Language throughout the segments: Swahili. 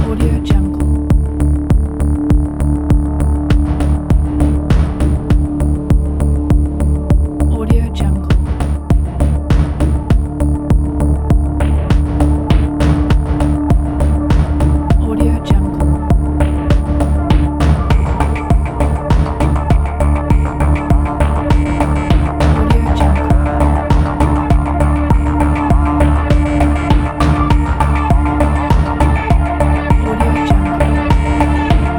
Audio Jungle. Audio Jungle. Audio Jungle. Audio Jungle. Audio Jungle.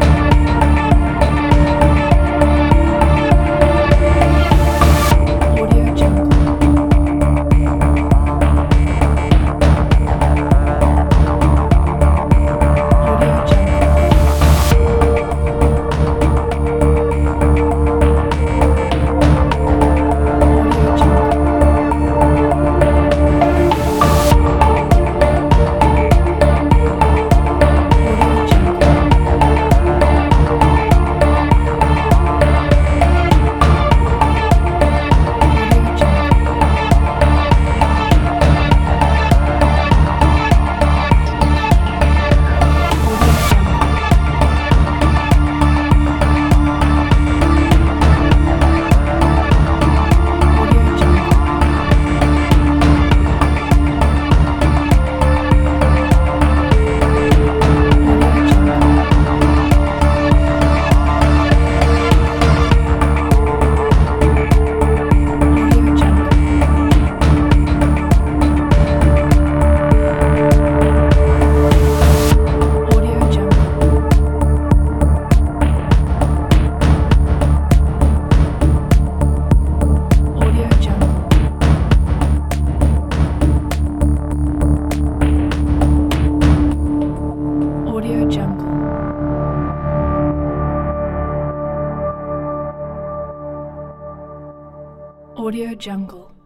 Audio Jungle. Audio Jungle. Audio Jungle. Audio Jungle. Audio Jungle. Audio Jungle. Audio Jungle. Audio Jungle. Audio Jungle. Audio Jungle. Audio Jungle. Audio Jungle. Audio Jungle.